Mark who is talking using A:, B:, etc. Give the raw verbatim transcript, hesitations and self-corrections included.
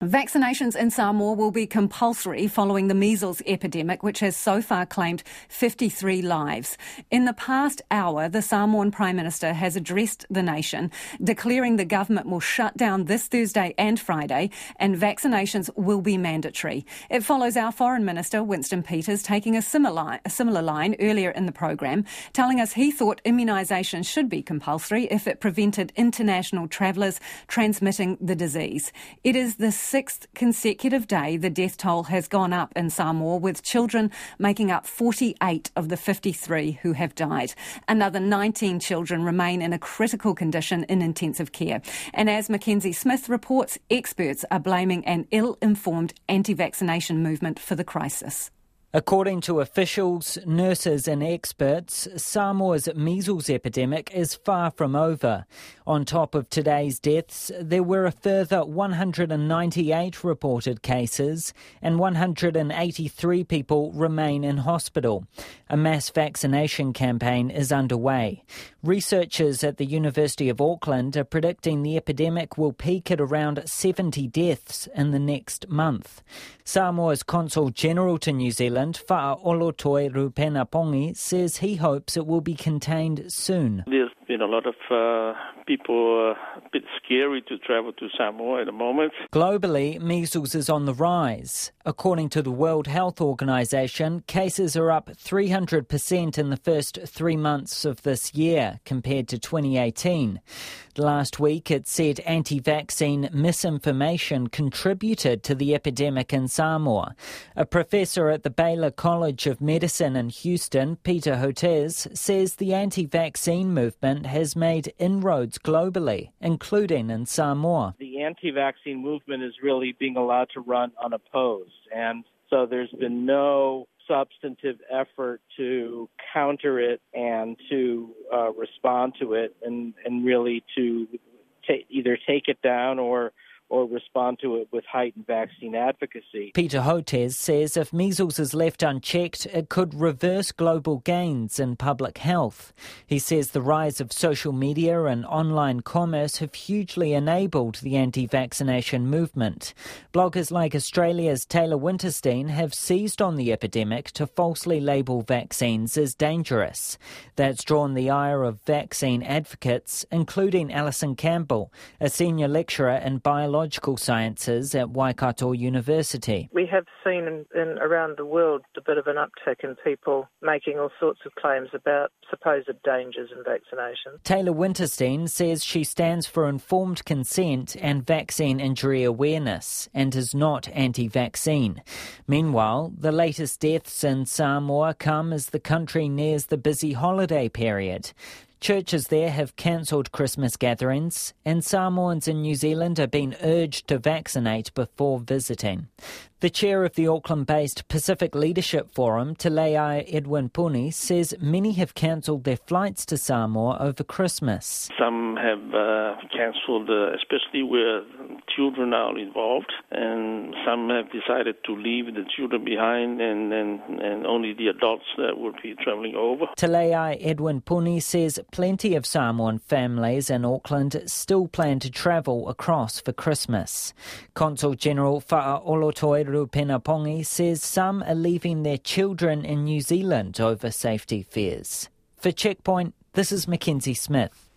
A: Vaccinations in Samoa will be compulsory following the measles epidemic, which has so far claimed fifty-three lives. In the past hour, the Samoan Prime Minister has addressed the nation, declaring the government will shut down this Thursday and Friday, and vaccinations will be mandatory. It follows our Foreign Minister, Winston Peters, taking a similar, a similar line earlier in the programme, telling us he thought immunisation should be compulsory if it prevented international travellers transmitting the disease. It is the sixth consecutive day the death toll has gone up in Samoa, with children making up forty-eight of the fifty-three who have died. Another nineteen children remain in a critical condition in intensive care. And as Mackenzie Smith reports, experts are blaming an ill-informed anti-vaccination movement for the crisis.
B: According to officials, nurses and experts, Samoa's measles epidemic is far from over. On top of today's deaths, there were a further one hundred ninety-eight reported cases and one hundred eighty-three people remain in hospital. A mass vaccination campaign is underway. Researchers at the University of Auckland are predicting the epidemic will peak at around seventy deaths in the next month. Samoa's Consul General to New Zealand, Fa'aolotoi Rupenapongi, says he hopes it will be contained soon.
C: There's been a lot of uh, people uh, a bit scary to travel to Samoa at the moment.
B: Globally, measles is on the rise. According to the World Health Organization, cases are up three hundred percent in the first three months of this year compared to twenty eighteen. Last week, it said anti-vaccine misinformation contributed to the epidemic in Samoa. A professor at the Baylor College of Medicine in Houston, Peter Hotez, says the anti-vaccine movement has made inroads globally, including in Samoa.
D: The anti-vaccine movement is really being allowed to run unopposed, and so there's been no substantive effort to counter it and to uh, respond to it and, and really to ta- either take it down or or respond to it with heightened vaccine advocacy.
B: Peter Hotez says if measles is left unchecked, it could reverse global gains in public health. He says the rise of social media and online commerce have hugely enabled the anti-vaccination movement. Bloggers like Australia's Taylor Winterstein have seized on the epidemic to falsely label vaccines as dangerous. That's drawn the ire of vaccine advocates, including Alison Campbell, a senior lecturer in biology sciences at Waikato University.
E: We have seen in, in around the world a bit of an uptick in people making all sorts of claims about supposed dangers in vaccination.
B: Taylor Winterstein says she stands for informed consent and vaccine injury awareness and is not anti-vaccine. Meanwhile, the latest deaths in Samoa come as the country nears the busy holiday period. Churches there have cancelled Christmas gatherings, and Samoans in New Zealand are being urged to vaccinate before visiting. The chair of the Auckland-based Pacific Leadership Forum, Te Leai Edwin Puni, says many have cancelled their flights to Samoa over Christmas.
C: Some have uh, cancelled, uh, especially where children are involved, and some have decided to leave the children behind and, and, and only the adults that will be travelling over.
B: Te Leai Edwin Puni says plenty of Samoan families in Auckland still plan to travel across for Christmas. Consul General Fa'aolotoi Rupenapongi says some are leaving their children in New Zealand over safety fears. For Checkpoint, this is Mackenzie Smith.